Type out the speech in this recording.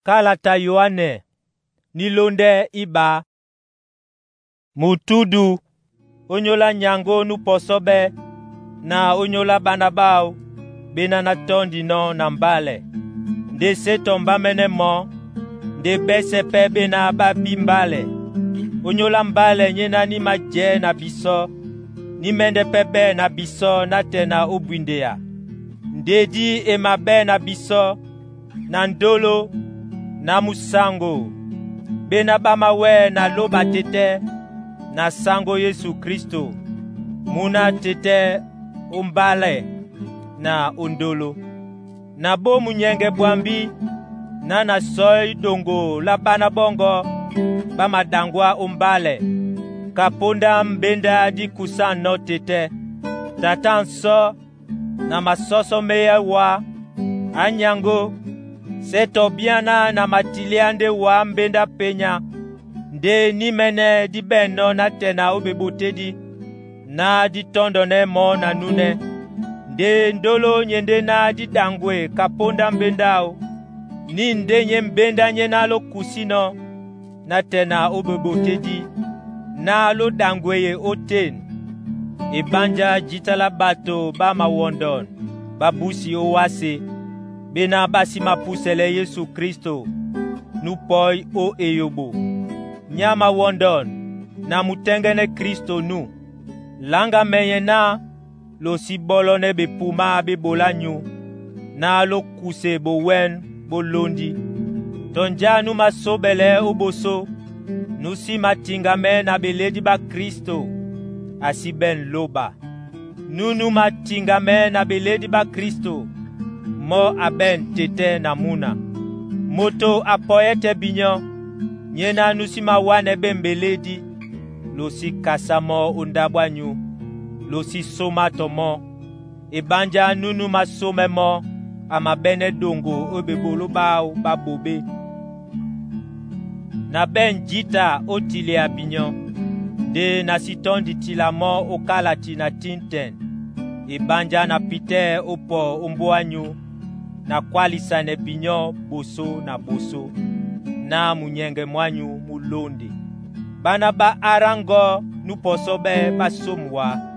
Kalata Yohane nilonde iba. Mutudu onyola nyango nu posobe na onyola banabao bena na tondi no na mbale. Nde seto mbamene mo nde bese pe bena babi mbale. Onyola mbale nyena ni maje na biso ni mende pebe na biso na tena ubwindea. Ndedi emabe na biso na ndolo na musango bena bamawe na loba tete na sango Yesu Kristo muna tete umbale na ondolo na bo munyenge bwambi na soy dongo la bana bongo bamadangwa umbale kaponda mbenda di kusano tete tatanso na masoso meya wa anyango seto biana na matiliande wa mbenda penya nde nimene di beno na tena ubebutedi na di tondone mo na nune nde ndolo nyende na di dangwe kaponda mbendao ni nde nye mbenda nye na lo kusino na tena ubebutedi na lo dangweye oten ibanja jitala bato ba mawondon babusi owase bena basi mapusele Yesu Kristo nupoi o eyobo nyama wondon na mutengene Kristo nu langa menye na lo sibolone bepuma bebolanyu na lo kuse bowen bolondi tonja nu masobele oboso nu si matingame na beledi ba Kristo asiben loba nu matingame na beledi ba Kristo mo aben tete na muna moto apoyete binyo nyena nusima wane bembeledi losi kasamo undabwanyu losi somato mo ibanja nunu masome mo amabene dongo obebolo bao babobe na ben jita otile abinyo de na sitondi tilamo okalati na tinten ibanja na pite opo umboanyu na kwalisa ne binyo boso na boso na munyenge mwanyu mulondi bana ba arango nu posobe basomwa